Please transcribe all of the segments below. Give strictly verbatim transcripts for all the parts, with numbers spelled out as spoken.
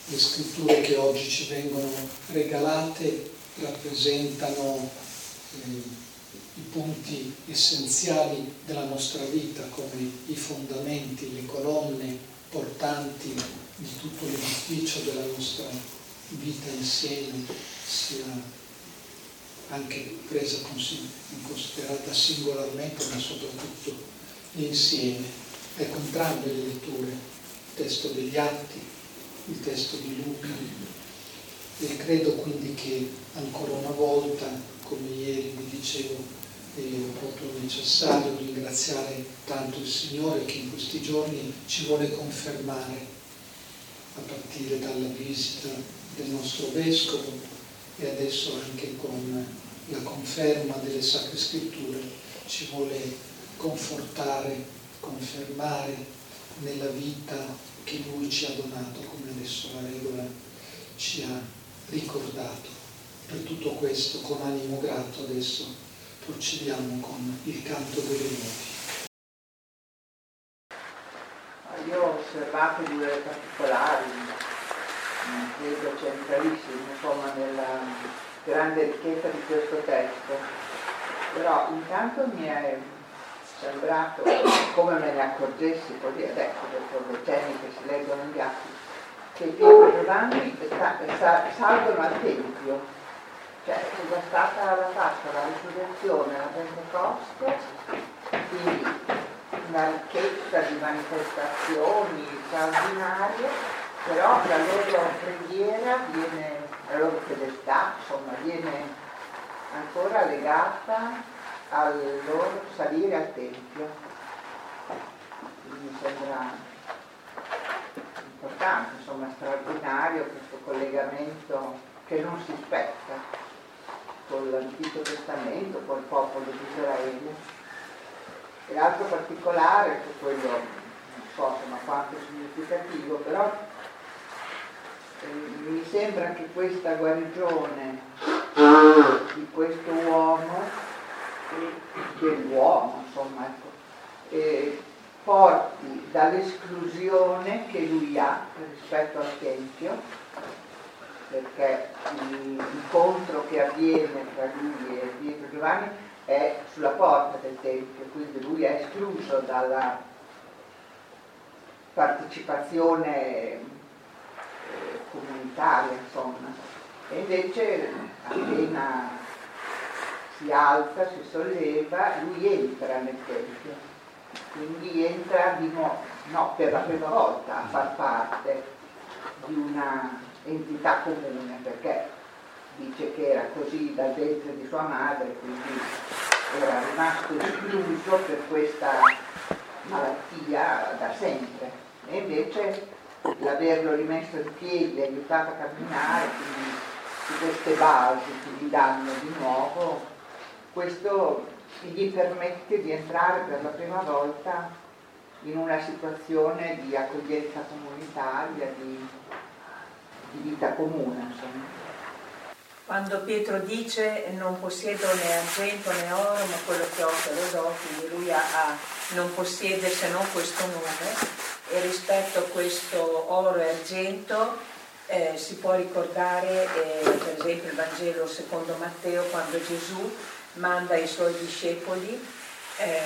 le scritture che oggi ci vengono regalate rappresentano eh, i punti essenziali della nostra vita, come i fondamenti, le colonne portanti di tutto l'edificio della nostra vita insieme, sia anche presa considerata singolarmente, ma soprattutto insieme. Ecco, entrambe le letture, il testo degli Atti, il testo di Luca, e credo quindi che ancora una volta, come ieri vi dicevo, è proprio necessario ringraziare tanto il Signore che in questi giorni ci vuole confermare, a partire dalla visita del nostro Vescovo e adesso anche con la conferma delle Sacre Scritture, ci vuole confortare, confermare nella vita che Lui ci ha donato, come adesso la regola ci ha ricordato. Per tutto questo, con animo grato, adesso procediamo con il canto delle noti. Io ho osservato due particolari, credo centralissimi, insomma, nella grande ricchezza di questo testo, però intanto mi è sembrato, come me ne accorgessi così adesso, dopo decenni che si leggono gli atti, che Pietro e Giovanni salgono al Tempio, cioè è già stata la Pasqua, la risurrezione, la Pentecoste, quindi una ricchezza di manifestazioni straordinarie, però la loro preghiera viene, la loro fedeltà, insomma, viene ancora legata al loro salire al Tempio. Quindi mi sembra importante, insomma, straordinario questo collegamento che non si spetta con l'Antico Testamento, col popolo di Israele. E l'altro particolare, che quello non so insomma quanto significativo, però eh, mi sembra che questa guarigione di questo uomo, dell'uomo insomma, ecco, eh, porti dall'esclusione che lui ha rispetto al Tempio, perché l'incontro che avviene tra lui e Pietro e Giovanni è sulla porta del Tempio, quindi lui è escluso dalla partecipazione eh, comunitaria, insomma. E invece appena si alza, si solleva, lui entra nel Tempio, quindi entra di nuovo, no, per la prima volta a far parte di una entità comune, perché dice che era così dal ventre di sua madre, quindi era rimasto escluso per questa malattia da sempre, e invece l'averlo rimesso in piedi, aiutato a camminare, quindi su queste basi che gli danno di nuovo, questo gli permette di entrare per la prima volta in una situazione di accoglienza comunitaria, di, di vita comune, insomma. Quando Pietro dice non possiedo né argento né oro, ma quello che ho te lo do, quindi lui ha, ha, non possiede se non questo nome, e rispetto a questo oro e argento eh, si può ricordare eh, per esempio il Vangelo secondo Matteo, quando Gesù manda i suoi discepoli eh,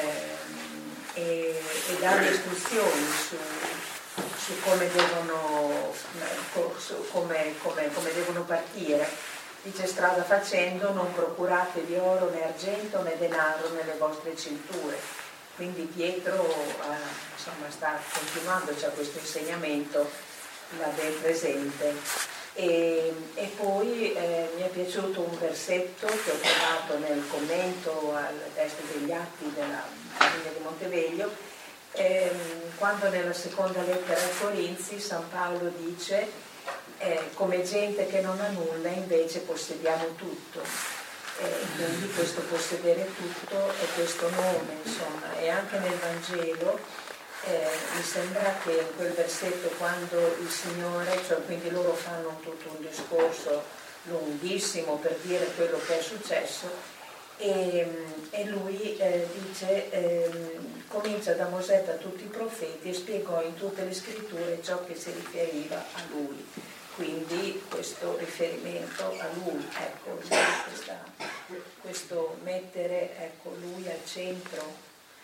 e, e dà le istruzioni su, su come devono, su come, come, come devono partire. Dice: strada facendo non procuratevi oro né argento né denaro nelle vostre cinture. Quindi Pietro eh, insomma, sta continuando, c'è questo insegnamento, l'ha ben presente. E, e poi eh, mi è piaciuto un versetto che ho trovato nel commento al testo degli Atti della famiglia di Monteveglio, ehm, quando nella seconda lettera ai Corinzi San Paolo dice: Eh, come gente che non ha nulla invece possediamo tutto, eh, quindi questo possedere tutto è questo nome, insomma. E anche nel Vangelo eh, mi sembra che in quel versetto, quando il Signore, cioè quindi loro fanno tutto un discorso lunghissimo per dire quello che è successo, e, e lui eh, dice eh, comincia da Mosè, da tutti i profeti, e spiegò in tutte le scritture ciò che si riferiva a lui. quindi questo riferimento a lui, ecco, questa, questo mettere, ecco, lui al centro.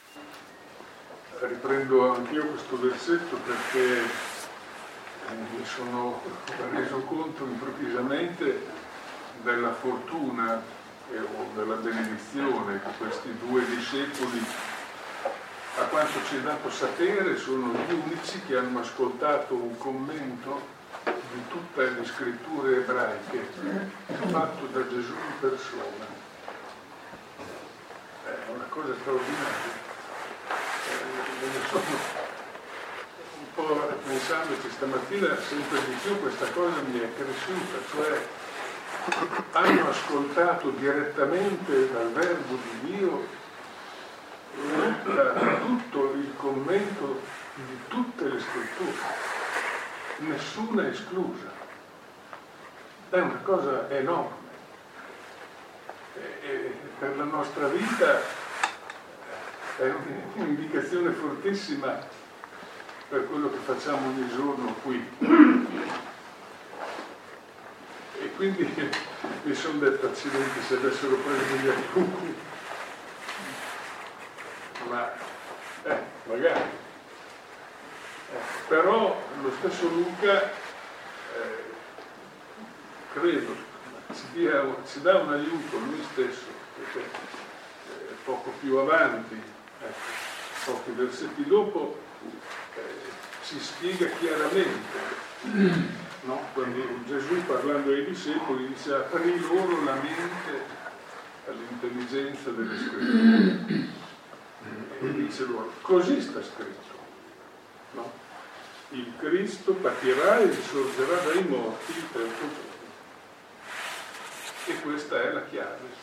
Riprendo anch'io questo versetto perché mi sono reso conto improvvisamente della fortuna eh, o della benedizione che questi due discepoli, a quanto ci è dato sapere, sono gli unici che hanno ascoltato un commento di tutte le scritture ebraiche fatto da Gesù in persona. È una cosa straordinaria. Me ne sono un po' pensandoci stamattina, sempre di più questa cosa mi è cresciuta, cioè hanno ascoltato direttamente dal verbo di Dio tutta, tutto il commento di tutte le scritture, nessuna esclusa. È una cosa enorme e, e per la nostra vita è un'indicazione fortissima per quello che facciamo ogni giorno qui. E quindi mi sono detto, accidenti, se avessero preso gli appunti, ma eh, magari. Eh, però lo stesso Luca, eh, credo, ci, dia, ci dà un aiuto lui stesso, perché eh, poco più avanti, ecco, pochi versetti dopo, eh, ci spiega chiaramente, no? Quando Gesù, parlando ai discepoli, dice: aprì loro la mente all'intelligenza delle scritture, e dice loro: così sta scritto, no? Il Cristo patirà e risorgerà dai morti il terzo giorno. E questa è la chiave.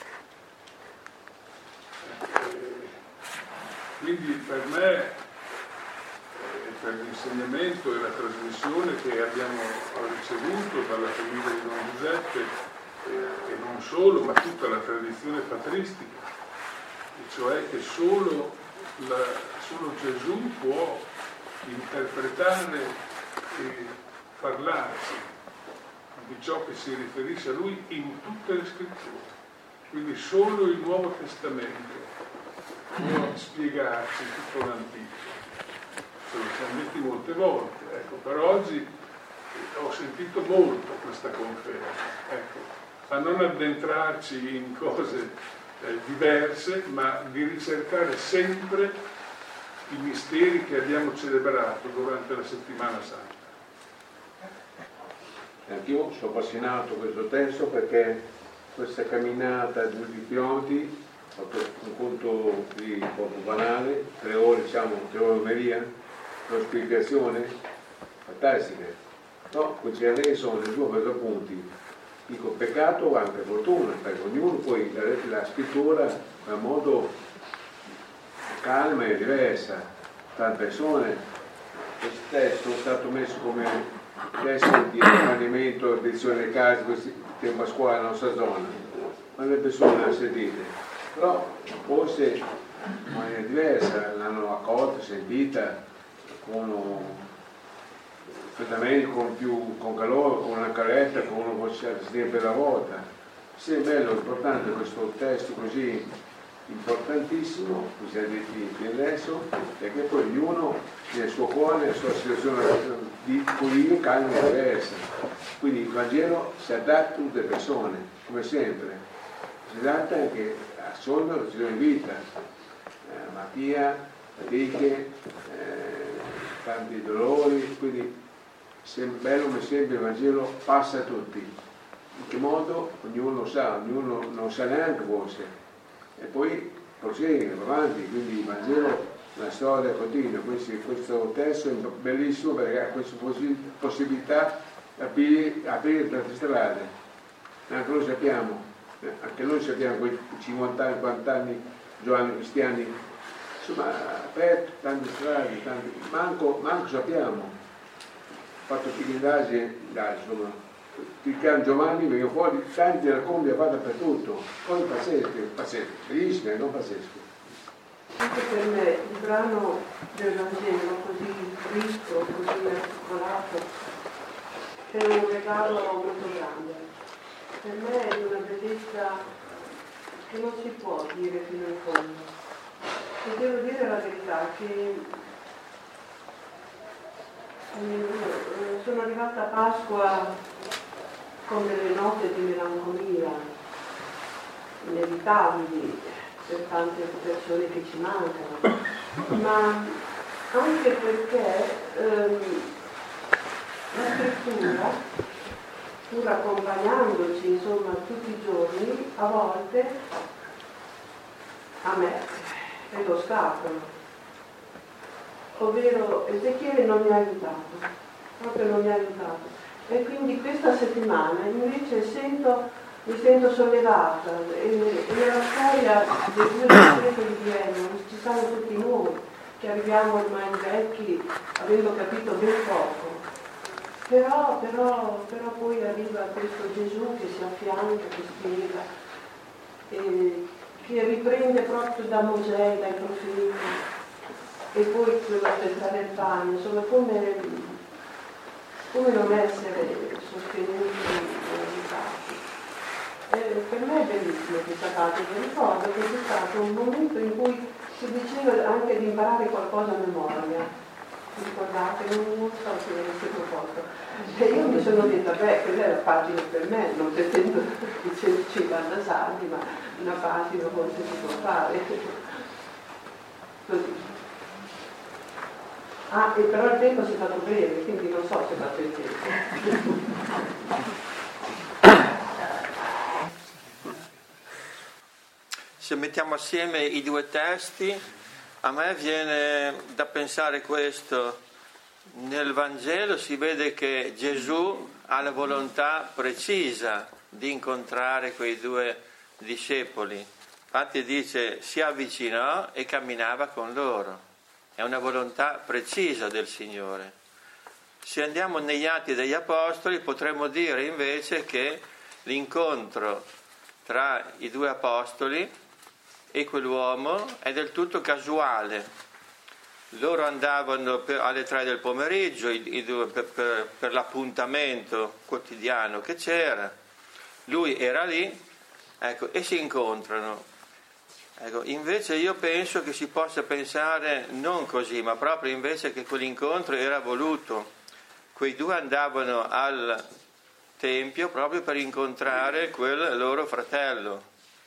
Quindi per me e per l'insegnamento e la trasmissione che abbiamo ricevuto dalla famiglia di Don Giuseppe, e non solo, ma tutta la tradizione patristica, cioè che solo, la, solo Gesù può interpretare e parlarci di ciò che si riferisce a Lui in tutte le scritture. Quindi solo il Nuovo Testamento può spiegarci tutto l'Antico. Ce lo siamo detti molte volte, ecco, per oggi ho sentito molto questa conferenza, ecco, a non addentrarci in cose eh, diverse, ma di ricercare sempre i misteri che abbiamo celebrato durante la settimana santa. Anch'io sono appassionato da questo testo perché questa camminata di Pioti, ho fatto un conto di poco banale, tre ore, diciamo, tre ore Maria, una spiegazione fantastica. No, questi lei sono le due appunti. Dico peccato o anche fortuna, perché ognuno poi la, la scrittura in modo calma e diversa. Tante persone, questo testo è stato messo come testo di accompagnamento, edizione delle case, questi tempo a scuola nella nostra zona, ma le persone hanno sentite, però forse in maniera diversa l'hanno accolta, sentita con perfettamente, con più con calore, con una caretta, con una voce per la volta. Sì, è bello, importante questo testo così importantissimo, così ha detto adesso, perché poi ognuno nel suo cuore, nella sua situazione di cuore calma e diversa. Quindi il Vangelo si adatta a tutte le persone, come sempre, si adatta anche a solo alla situazione di vita, eh, malattia, fatiche, eh, tanti dolori, quindi sempre bello come sempre il Vangelo passa a tutti. In che modo? Ognuno lo sa, ognuno non sa neanche forse. E poi prosegue, va avanti, quindi il Vangelo è una storia continua. Questo, questo testo è bellissimo perché ha questa possibilità di aprire, aprire tante strade. Anche noi sappiamo, anche noi sappiamo quei cinquanta anni, quaranta anni, giovani cristiani, insomma, ha aperto tante strade, tante, manco, manco sappiamo. Ho fatto più indagini, insomma, il Can Giovanni veniva fuori tanti racconti ha fatto dappertutto, poi pazzesche, pazzesche, bellissime, non pazzesche. Anche per me il brano del Vangelo così ricco, così articolato, è un regalo molto grande. Per me è una bellezza che non si può dire fino in fondo. E devo dire la verità che eh, sono arrivata a Pasqua con delle note di melancolia inevitabili per tante persone che ci mancano, ma anche perché ehm, la scrittura, pur accompagnandoci insomma tutti i giorni, a volte a me è l'ostacolo, ovvero Ezechiele non mi ha aiutato, proprio non mi ha aiutato, e quindi questa settimana invece sento, mi sento sollevata, e, e nella storia dei due discepoli di Emaus ci siamo tutti noi che arriviamo ormai vecchi avendo capito ben poco. Però, però, però poi arriva questo Gesù che si affianca, che spiega, e che riprende proprio da Mosè, dai profeti, e poi quello spezzare il pane, insomma come, come non essere sostenuti e aiutati. Eh, per me è bellissimo questa parte, mi ricordo che c'è stato un momento in cui si diceva anche di imparare qualcosa a memoria. Ricordate, non, non so se avete proposto. E io mi sono detta, beh, quella è la pagina per me, non pretendo i centocinquanta salmi, ma una pagina forse si può fare. Così. Ah, e però il tempo si è fatto breve, quindi non so se è fatto il tempo. Se mettiamo assieme i due testi, a me viene da pensare questo: nel Vangelo si vede che Gesù ha la volontà precisa di incontrare quei due discepoli, infatti dice si avvicinò e camminava con loro, è una volontà precisa del Signore. Se andiamo negli Atti degli Apostoli potremmo dire invece che l'incontro tra i due apostoli e quell'uomo è del tutto casuale. Loro andavano per, alle tre del pomeriggio i, i due, per, per, per l'appuntamento quotidiano che c'era, lui era lì, ecco, e si incontrano. Ecco, invece io penso che si possa pensare non così, ma proprio invece che quell'incontro era voluto. Quei due andavano al tempio proprio per incontrare quel loro fratello.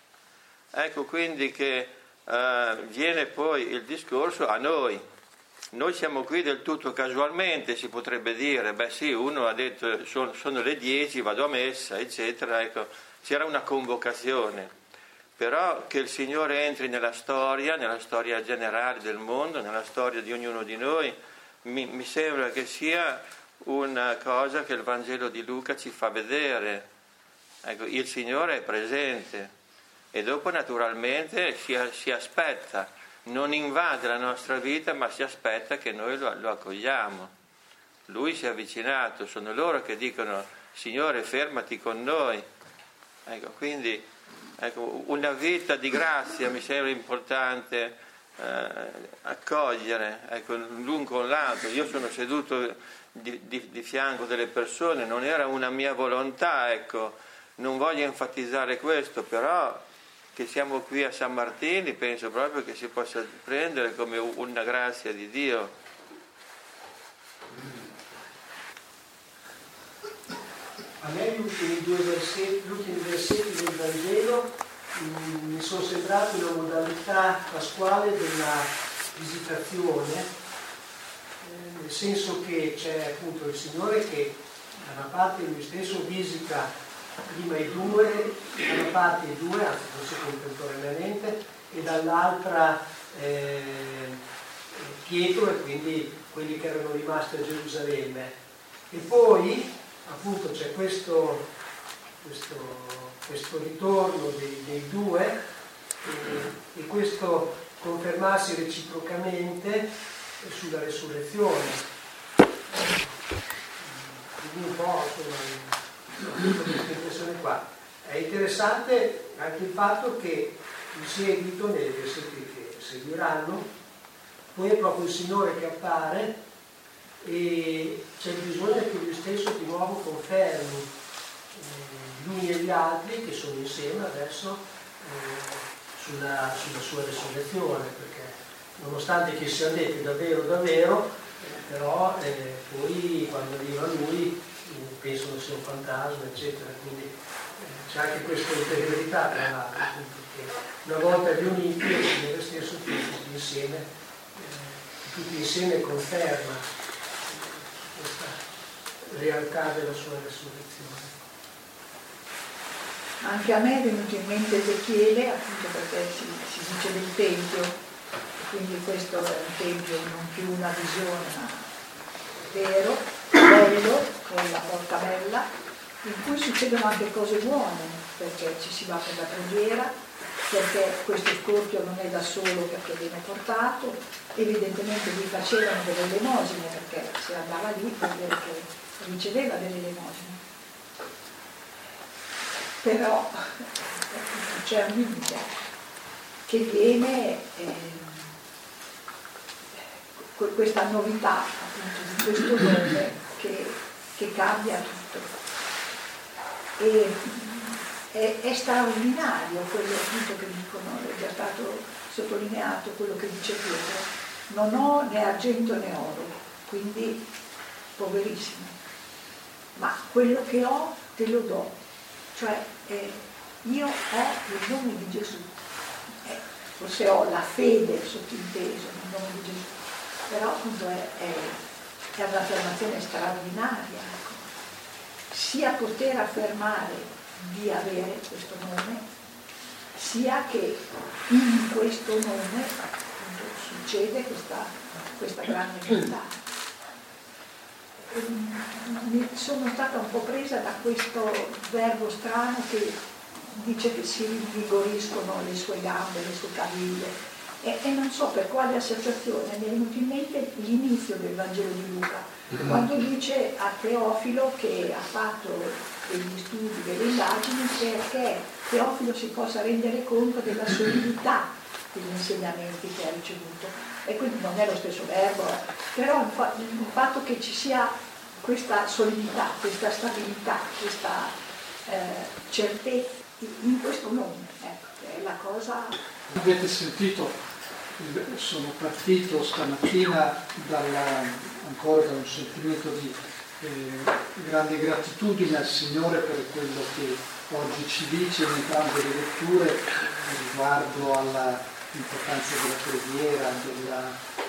Ecco quindi che eh, viene poi il discorso a noi. Noi siamo qui del tutto casualmente, si potrebbe dire, beh sì, uno ha detto sono, sono le dieci, vado a messa, eccetera, ecco, c'era una convocazione. Però che il Signore entri nella storia, nella storia generale del mondo, nella storia di ognuno di noi, mi, mi sembra che sia una cosa che il Vangelo di Luca ci fa vedere. Ecco, il Signore è presente. E dopo naturalmente si, si aspetta, non invade la nostra vita, ma si aspetta che noi lo, lo accogliamo. Lui si è avvicinato, sono loro che dicono Signore fermati con noi. Ecco, quindi ecco, una vita di grazia mi sembra importante eh, accogliere, ecco, l'un con l'altro. Io sono seduto di, di, di fianco delle persone, non era una mia volontà, ecco, non voglio enfatizzare questo, però che siamo qui a San Martino penso proprio che si possa prendere come una grazia di Dio. A me gli ultimi due versetti, gli ultimi versetti del Vangelo mh, mi sono sembrati una modalità pasquale della visitazione, eh, nel senso che c'è appunto il Signore che da una parte lui stesso visita prima i due, da una parte i due, anzi forse contemporaneamente, e dall'altra eh, Pietro e quindi quelli che erano rimasti a Gerusalemme. E poi appunto c'è questo, questo, questo ritorno dei, dei due e, e questo confermarsi reciprocamente sulla resurrezione. Quindi un po' insomma, questa impressione qua. È interessante anche il fatto che in seguito, nei versetti che seguiranno, poi è proprio il Signore che appare e c'è bisogno che lui stesso di nuovo confermi eh, gli uni e gli altri che sono insieme adesso eh, sulla, sulla sua resurrezione, perché nonostante che siano detti davvero davvero, eh, però eh, poi quando arriva lui eh, pensano sia un fantasma, eccetera, quindi eh, c'è anche questa interiorità tra l'altro, che una volta riuniti il Signore stesso tutti insieme, eh, tutti insieme conferma questa realtà della sua resurrezione. Anche a me è venuto in mente Ezechiele, appunto perché si, si dice del Tempio, quindi questo è un Tempio non più una visione, ma vero, bello, con la porta bella, in cui succedono anche cose buone, perché ci si va per la preghiera, perché questo scorpio non è da solo perché viene portato, evidentemente gli facevano delle elemosine, perché se andava lì vuol dire che riceveva delle elemosine. Però c'è un limite che viene eh, questa novità appunto di questo nome che, che cambia tutto. E è, è straordinario quello appunto che dicono, è già stato sottolineato quello che dice Pietro, non ho né argento né oro, quindi poverissimo, ma quello che ho te lo do. Cioè eh, io ho il nome di Gesù, eh, forse ho la fede sottinteso nel nome di Gesù, però appunto è, è, è un'affermazione straordinaria, ecco. Sia poter affermare di avere questo nome, sia che in questo nome appunto succede questa, questa grande verità. Sono stata un po' presa da questo verbo strano che dice che si rinvigoriscono le sue gambe, le sue caviglie e, e non so per quale associazione mi è venuto in mente l'inizio del Vangelo di Luca, quando dice a Teofilo che ha fatto degli studi, delle indagini perché Teofilo si possa rendere conto della solidità degli insegnamenti che ha ricevuto. E quindi non è lo stesso verbo, però il fatto che ci sia questa solidità, questa stabilità, questa eh, certezza in questo nome, ecco, che è la cosa. Avete sentito, sono partito stamattina dalla, ancora da un sentimento di eh, grande gratitudine al Signore per quello che oggi ci dice in entrambe le letture riguardo alla l'importanza della preghiera, della,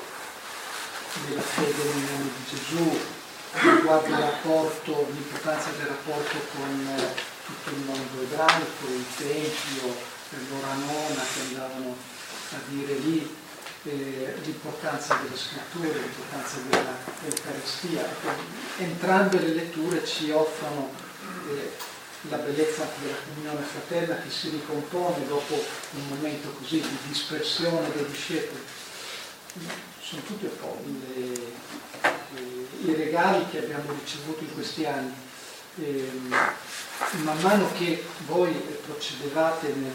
della fede nel nome di Gesù, riguardo il rapporto, l'importanza del rapporto con eh, tutto il mondo ebraico, il Tempio, l'ora nona che andavano a dire lì, eh, l'importanza delle scritture, l'importanza della Eucaristia. Entrambe le letture ci offrono eh, la bellezza della comunione fraterna che si ricompone dopo un momento così di dispersione dei discepoli. Sono tutti un po' le, le, i regali che abbiamo ricevuto in questi anni. E, man mano che voi procedevate nel,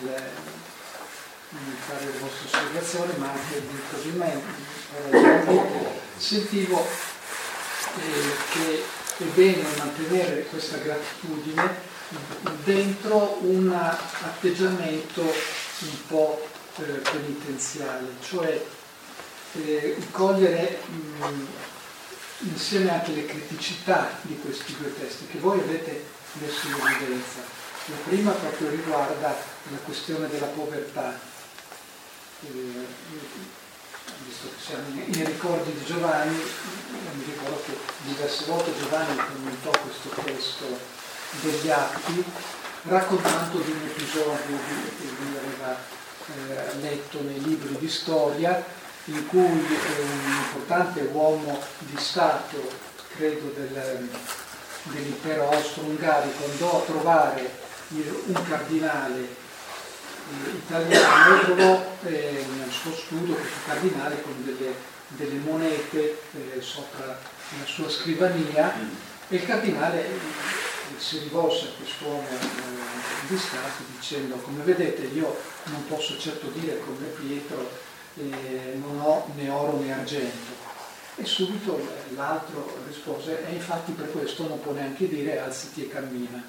nel fare le vostre osservazioni, ma anche così me, sentivo eh, che è bene mantenere questa gratitudine dentro un atteggiamento un po' eh, penitenziale, cioè eh, cogliere mh, insieme anche le criticità di questi due testi che voi avete messo in evidenza. La prima proprio riguarda la questione della povertà. Eh, visto che siamo nei ricordi di Giovanni, mi ricordo che diverse volte Giovanni commentò questo testo degli Atti, raccontando di un episodio che lui aveva eh, letto nei libri di storia, in cui eh, un importante uomo di Stato, credo del, dell'impero austro-ungarico, andò a trovare il, un cardinale eh, italiano e trovò eh, nel suo studio questo cardinale con delle, delle monete eh, sopra la sua scrivania, e il cardinale si rivolse a quest'uomo eh, di Stato dicendo: come vedete io non posso certo dire come Pietro eh, non ho né oro né argento, E subito l'altro rispose, e infatti per questo non può neanche dire alzati e cammina.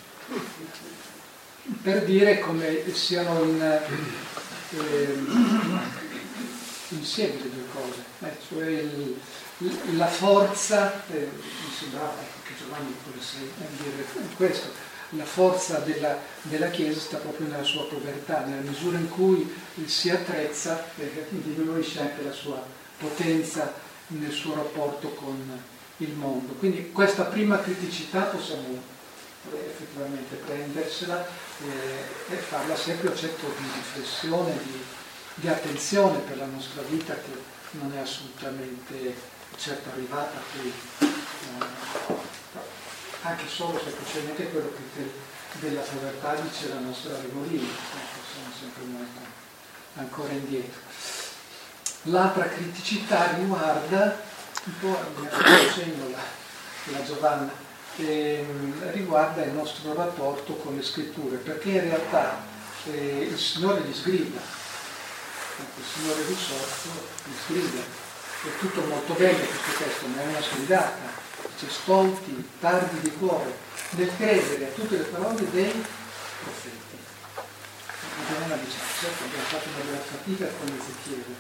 Per dire come siano in, eh, insieme le due cose, eh, cioè il, la forza, eh, mi sembrava che Giovanni volesse dire questo, la forza della, della Chiesa sta proprio nella sua povertà, nella misura in cui si attrezza, eh, diminuisce anche la sua potenza nel suo rapporto con il mondo. Quindi questa prima criticità possiamo effettivamente prendersela eh, e farla sempre oggetto di riflessione, di, di attenzione per la nostra vita, che non è assolutamente certo arrivata qui, eh, anche solo semplicemente quello che della povertà dice la nostra Regolini, ecco, siamo sempre molto ancora indietro. L'altra criticità riguarda un po', mi ha fatto segno la, la Giovanna, che riguarda il nostro rapporto con le scritture, perché in realtà eh, il Signore li sgrida, il Signore risorto li sgrida. È tutto molto bello questo testo, ma è una sgridata. Dice stolti, tardi di cuore, nel credere a tutte le parole dei profeti. La Giovanna dice, certo abbiamo fatto una bella fatica con Ezechiele.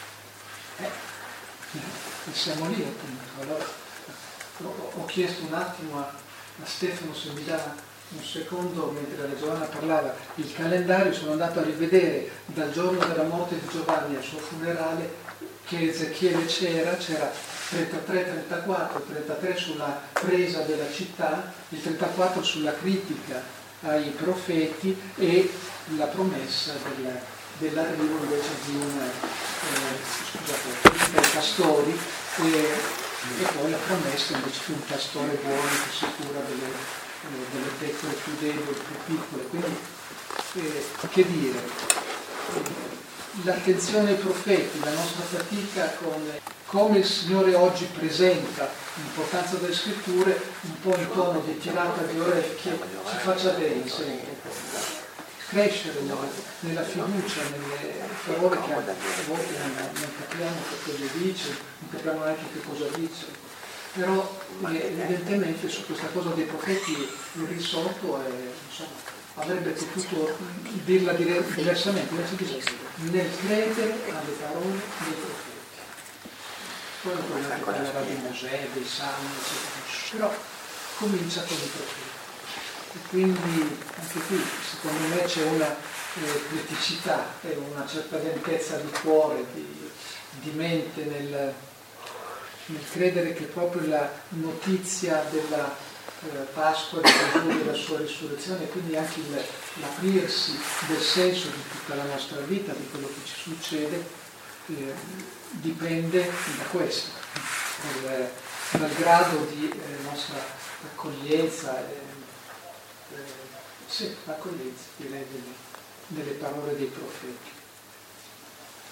Eh, e siamo lì appunto. Allora, ho chiesto un attimo a, a Stefano se mi dà un secondo, mentre la Giovanna parlava, il calendario. Sono andato a rivedere dal giorno della morte di Giovanni al suo funerale che Ezechiele c'era, c'era trentatré trentaquattro, trentatré sulla presa della città, il trentaquattro sulla critica ai profeti e la promessa del, dell'arrivo invece di una eh, scusate, dei pastori e, e poi la promessa invece di un pastore buono che si cura delle, eh, delle pecore più deboli, più piccole. Quindi eh, che dire? L'attenzione ai profeti, la nostra fatica con come il Signore oggi presenta l'importanza delle scritture, un po' in tono di tirata di orecchie, ci faccia bene sempre. Crescere nella, nella fiducia, nelle parole che a volte non, non capiamo che cosa dice, non capiamo neanche che cosa dice. Però evidentemente su questa cosa dei profeti il risolto è, insomma, avrebbe potuto dirla diversamente, invece dice nel credere alle parole dei profeti. Poi naturalmente parlerà di Mosè, dei Salmi, eccetera, però comincia con i profeti. E quindi anche qui secondo me c'è una eh, criticità e una certa lentezza di cuore, di, di mente nel, nel credere che proprio la notizia della eh, Pasqua di Gesù, della sua risurrezione, e quindi anche il, l'aprirsi del senso di tutta la nostra vita, di quello che ci succede, eh, dipende da questo, dal, dal grado di eh, nostra accoglienza, eh, eh, sì, accoglienza direi delle, delle parole dei profeti.